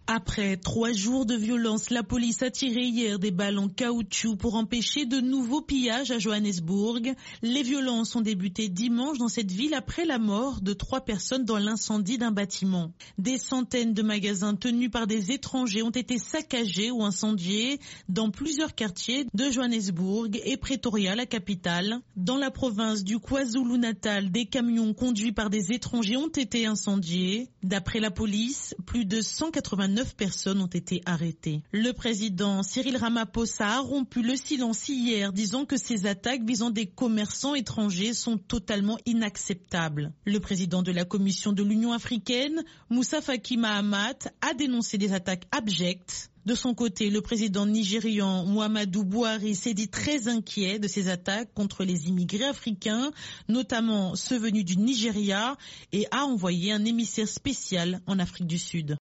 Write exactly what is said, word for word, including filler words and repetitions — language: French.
Après trois jours de violence, la police a tiré hier des balles en caoutchouc pour empêcher de nouveaux pillages à Johannesburg. Les violences ont débuté dimanche dans cette ville après la mort de trois personnes dans l'incendie d'un bâtiment. Des centaines de magasins tenus par des étrangers ont été saccagés ou incendiés dans plusieurs quartiers de Johannesburg et Pretoria, la capitale. Dans la province du KwaZulu-Natal, des camions conduits par des étrangers ont été incendiés. D'après la police, plus de cent quatre-vingt-neuf personnes ont été arrêtées. Le président Cyril Ramaphosa a rompu le silence hier, disant que ces attaques visant des commerçants étrangers sont totalement inacceptables. Le président de la Commission de l'Union africaine, Moussa Faki Mahamat, a dénoncé des attaques abjectes. De son côté, le président nigérian Muhammadu Buhari s'est dit très inquiet de ces attaques contre les immigrés africains, notamment ceux venus du Nigeria, et a envoyé un émissaire spécial en Afrique du Sud.